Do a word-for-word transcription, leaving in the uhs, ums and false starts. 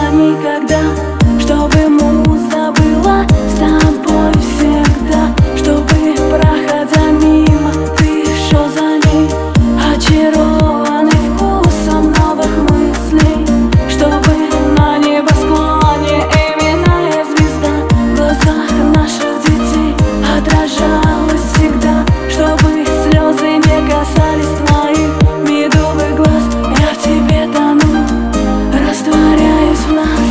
никогда, чтобы муза была с тобой всегда, чтобы, проходя мимо, ты шел за ней, очарованный вкусом новых мыслей, чтобы на небосклоне именная звезда в глазах наших детей отражалась всегда, чтобы слезы не касались твоих медовых глаз. Я в тебе тону, растворяюсь в нас.